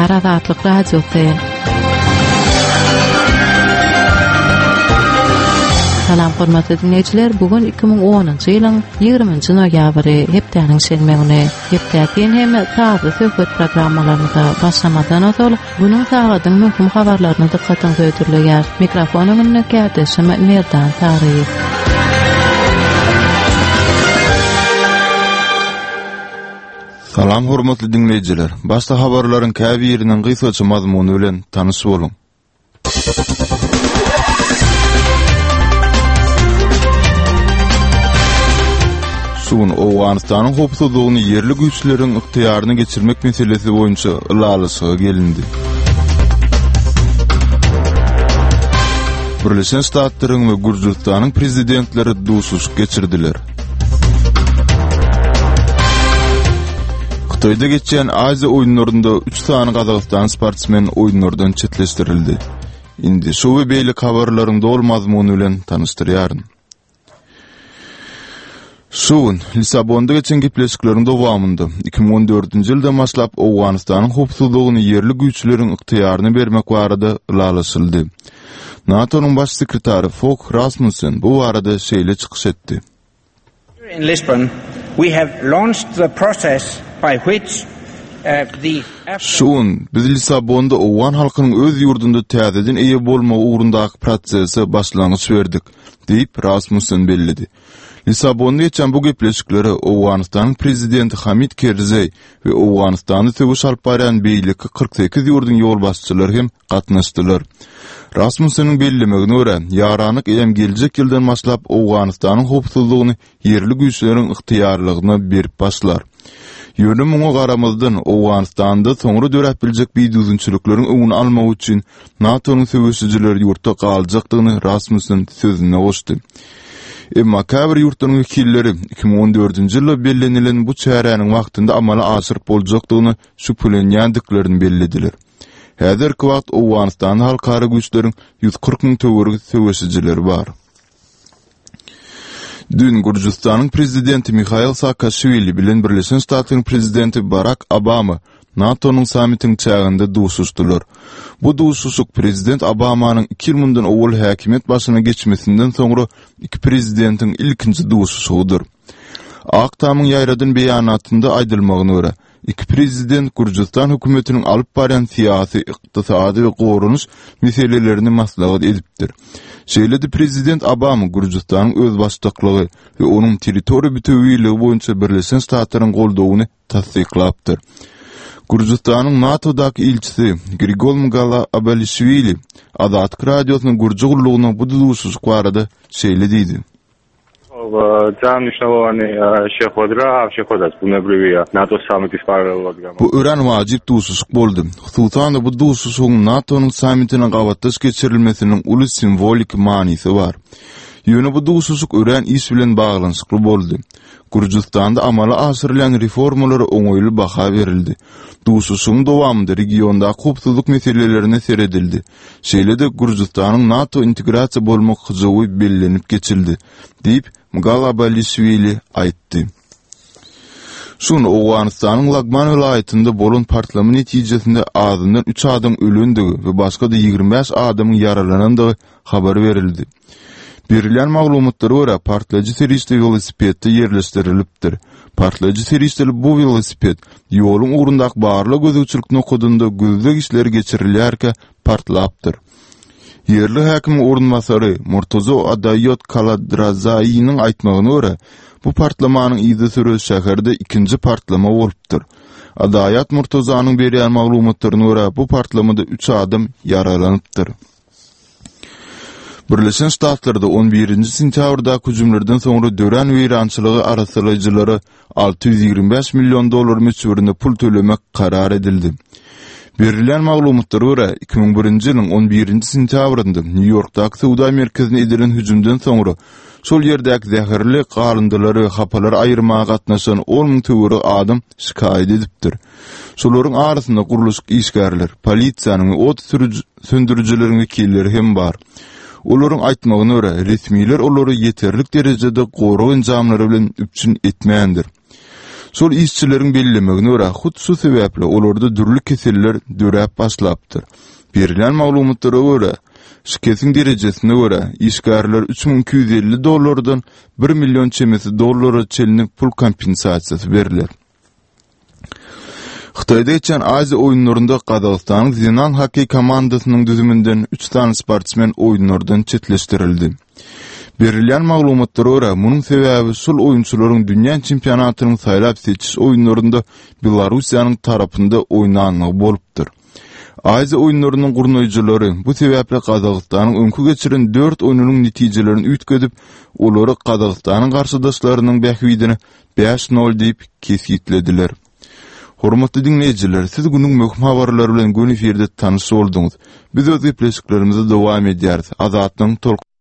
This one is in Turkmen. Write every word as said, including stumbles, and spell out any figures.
Ýa-da Azatlyk radiosu. Salam hormatly dinleyijiler, bugün iki bin onunçy ýylyň ýygrymynçy noýabry hepdeniň şenmegine hepdäkin hem tazy söhbet programmalarynda başlamadan öňe bunyň tagadyň möhüm habarlaryny dikkatiňize öýdürýär. Mikrofonyň näkärdeşim Merdan Taryýew. Salam hormatly dinleyijiler. Başda habarlaryň käbi ýeriniň gysgaça mazmuny bilen tanyş boluň. Suwun Owganystanyň hopsuzlygyny yerli güýçleriň yktyýaryna geçirmek meselesi boýunça ılalysyga gelindi. Birleşen Ştatlaryň we Gürjistanyň prezidentleri duşuş geçirdiler. Xitoyda geçen Aziya oýunlarynda üç sany Kazakystan sportsmen oýunlardan çetleşdirildi. Indi şu we beýle habarlaryň dol mazmuny bilen tanyşdyrýaryn. Suwun Lisabonda geçen gepleşiklerin dowamında iki bin on dördünçi ýyldan başlap Owganystanyň hopsuzlygyny yerli güýçleriň yktyýaryna bermek barada ılalaşyldy. NATO'nun baş sekretary Fogh Rasmussen bu arada şeýle çykyş etdi. In Lisbon, we have launched the process by which uh, the Şuun, biz Lisabonda Owgan halkynyň öz ýurdunda täzeden eýe bolma ugrundaky prosese başlangyç berdik, diýip Rasmussen bellidi. Lisabonda geçen bu gepleşikleri Owganystanyň prezidenti Hamid Karzai we Owganystany töwüş alyp barýan beýleki kırk sekiz ýurdun ýol başçylary hem gatnaşdylar. Rasmusseniň bellemegine görä, ýaranyk eýem geljek ýyldan başlap Owganystanyň hopsuzlygyny yerli güýçleriň yktyýarlygyna berip başlar. Ýöne muňa garamazdan Owganystanda soňra dörep biljek biýdüzünçülikleriň öňüni almak üçin NATO'nun söwüşçileri ýurtda galjakdygyny Rasmussen sözüne goşdy. Emma käbir ýurtlaryň wekilleri iki bin on dördünçi ýylda bellenilen bu çäräniň wagtynda amala aşyryp boljakdygyny şüphelenýändiklerini bellediler. Häzirki wagt Owganystan halkara güýçleriň yüz kırk miň töwergi söwüşçileri bar. Dün Gürjistanyň prezidenti Mikhail Saakashvili bilen Birleşen Ştatlaryň prezidenti Barack Obama NATO'nun samitini çağında duşuşdular. Bu duşuşuk prezident Obama'nın iki ýyldan owul häkimet başyna geçmesinden soňra iki prezidentin ilkinji duşuşudur. Aktamyň ýaýradyn beýanatynda aýdylmagyna görä, iki prezident Gürjistan hökümetiniň alyp barýan syýasy, ykdysady we gorunuş meselelerini maslahat edipdir. Şeýledi prezident Obama Gürjistanyň öz başçylygy we onuň territoriýa bütünligi boýunça Birleşen Ştatlaryň goldawyny tasdiklapdyr. Gürjistanyň NATO'daky ilçisi Grigol Mgala Abalishvili Azatlyk radiosynyň gürji gurulugyna bu duşuşyk barada şeýle diýdi. Bu ören wajyp duşuşyk boldy. Hususan bu duşuşygyň NATO'nun samitine gawatdaş geçirilmesiniň uly simbolik manysy bar. Ýöne bu duşuşyk ören iş bilen baglanyşykly boldy. Gürjistanda amala aşyrylan reformalara oňoýly baha berildi. Duşuşyň dowamında regionda hopsuzlyk meselelerine seredildi. Şeýle-de Gürjistanyň NATO integrasiýa bolmak hyjaby bellenip geçildi, diýip Mgala Abalishvili aýtdy. Şunu Owganystanyň Lagman welaýatynda bolan partlama netijesinde azyndan üç adam ölendigi we başga da ýygrimi beş adamyň yaralanandygy habar berildi. Berilen maglumatlara görä partlaýjy serişli velosipedde ýerleşdirilipdir. Partlaýjy serişli bu velosiped ýoluň ugrundaky barly gözükçülük nokadynda gözlek işleri geçirilýärke partlapdyr. Yerli häkim orunmasary Murtazo Adayot Kaladrazai'nyň aýtmagyna görä, bu partlamanyň ýyzy sürü şäherde ikinji partlama bolupdyr. Adayat Murtazanyň berýän maglumatlaryna görä, bu partlamada üç adam yaralanypdyr. Birleşen Ştatlarda on birinci sentýabrda hüjümlerden soňra dören weýrançylygy araşdyrjylary alty ýüz ýigirmi beş milyon dollar meçhurynda pul tölemek karar edildi. Berilen maglumatlara görä iki bin birinci ýylyň on birinci sentýabrynda New Yorkdaky Sowda merkezine edilen hüjümden soňra şol ýerdäki zäherli galındylary hapalar aýyrmaga gatnaşan on miň töweri adam şikaýet edipdir. Şolaryň arasynda guruluşyk işgärler, polisiýanyň we ot söndürjileriň wekilleri hem bar. Olaryň aýtmagyna görä, resmiler olary ýeterlik derejede goraw enjamlary bilen üpçün etmeýändir. Sol işçilerin bellemegine görä hut şu sebäple olarda dürli keseller döräp başlapdyr. Berilen maglumatlara görä şiketin derejesine görä işgärler üç bin iki yüz elli dollardan bir milyon çemesi dollara çelinip pul kompensasiýasy beriler. Xitayda geçen Aziya oyunlarında Qazaqstanyň Zenan hokey komandasynyň düzümünden üç tane sportsmen oyunlardan çetleştirildi. Berilen maglumatlara görä munyň sebäbi sul oyunçularyň dünýä çempionatynyň saýlap seçiş oyunlarında Belarusiýanyň tarapynda oýnanmagy bolupdyr. Aziya oyunlarynyň gurnoýjylary bu sebäple Qazaqstanyň öňkü geçiren dört oyunynyň netijelerini üýtgedip, olary Qazaqstanyň garşydaşlarynyň bähwidini beş nol diýip kesgitlediler. Hormatly dinleýijiler, siz günüň möhüm habarlary bilen gün eferde tanyş boldyňyz. Biz öz gepleşiklerimize dowam edýäris. Azatyň